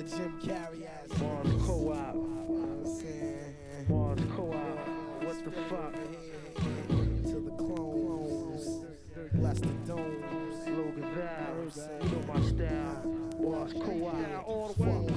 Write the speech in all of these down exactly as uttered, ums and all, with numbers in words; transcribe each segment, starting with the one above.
Jim Carrey ass. Mars Co-op. You know what I'm saying? Mars Co-op. What the fuck? To the clones. Bless the domes. Logan Val. You know my style. Mars Co-op. All the way.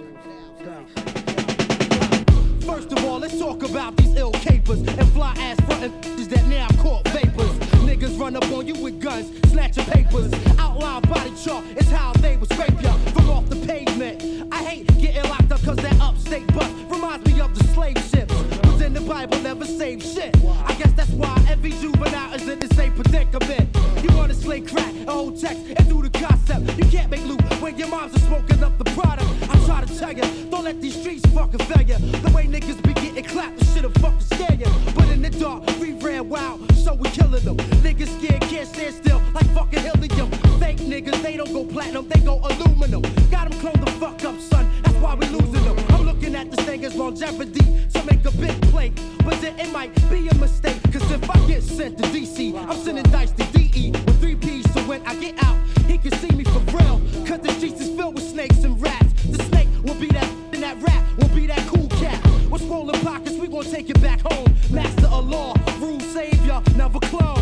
First of all, let's talk about these ill capers and fly ass frontin' that now caught vapors. Niggas run up on you with guns, snatching papers. Outline body chart is how they would scrape ya from off the pavement. I hate getting locked up cause that upstate bus reminds me of the slave ships. Was in the Bible, never saved shit. I guess that's why every juvenile is in the same predicament. You wanna slay crack, a whole text, and do the concept. You can't make loot when your moms are smoking up the product. I'm trying to tell ya, don't let these streets fucking fail ya. The way niggas be getting clapped, this shit'll fucking scare ya. But in the dark, we ran wild, so we killing them. Niggas scared, can't stand still, like fucking helium. Fake niggas, they don't go platinum, they go aluminum. Got them clone the fuck up, son, that's why we losing them. I'm looking at this thing as longevity, so make a big play. But then it might be a mistake, cause if I get sent to D C, I'm sending dice to D E with three P's, so when I get out, he can see me for real. Cause the streets is filled with snakes and rats. The snake will be that, and that rat will be that cool cat. With swollen pockets, we gon' take it back home. Master of law, rule savior, never clone.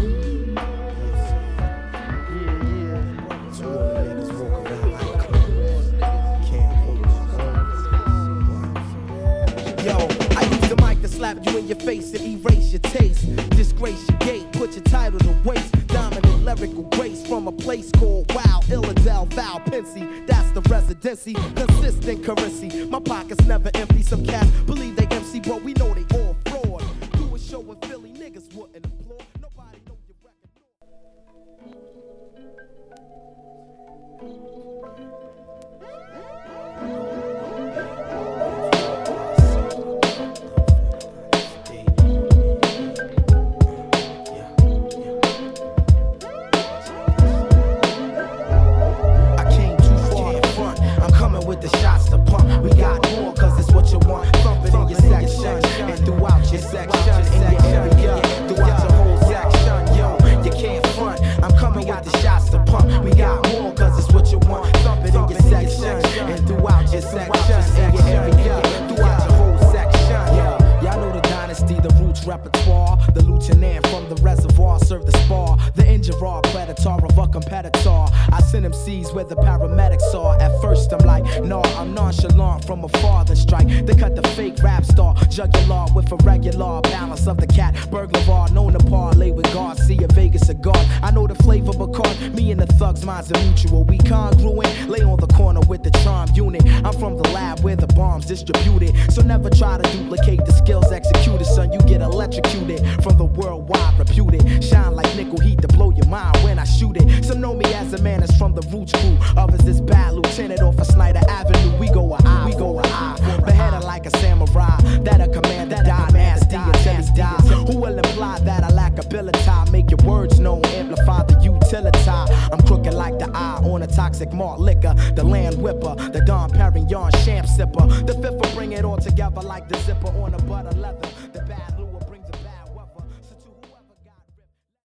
Yo, I use the mic to slap you in your face and erase your taste. Disgrace your gate, put your title to waste. Dominant lyrical grace from a place called Wow, Illadel, Val, Pensy. That's the residency, consistent currency. My pockets never empty. Some cats believe they M C, but we know they all fraud. Do a show in Philly, niggas wouldn't applaud. Nobody know your with the shots to pump. We got more cause it's what you want. Thump it in your section and throughout your section, in your area, throughout your whole section. Yo, you can't front. I'm coming with the shots to pump. We got more cause it's what you want. Thump it in your section and throughout your section, in your area, throughout your whole section. Yeah, y'all know the dynasty, the roots repertoire. The lieutenant from the reservoir serve the spar. The injurer, predator of a competitor. I send M Cs where the paramedics are. At first I'm like, no, I'm nonchalant from afar. Then strike, they cut the fake rap star. Jugular with a regular balance of the cat. Burglar known to parlay with Garcia, Vegas, a guard. I know the flavor of a card. Me and the thugs, mine's a mutual. We congruent, lay on the corner with the charm unit. I'm from the lab where the bombs distributed. So never try to duplicate the skills executed, son. You get electrocuted from the worldwide reputed. Shine like nickel heat to blow your mind when I shoot it. Some know me as a man that's from the roots crew. Others is bad lieutenant off of Snyder Avenue. We go a I, we go a I. Beheaded like a samurai. That a commander die nasty until he die. Who will imply that I lack ability? Make your words known, amplify the utility. I'm crooked like the eye on a toxic malt liquor. The land whipper, the Dom Perignon champ sipper. The fifth will bring it all together like the zipper on a butter leather. The bad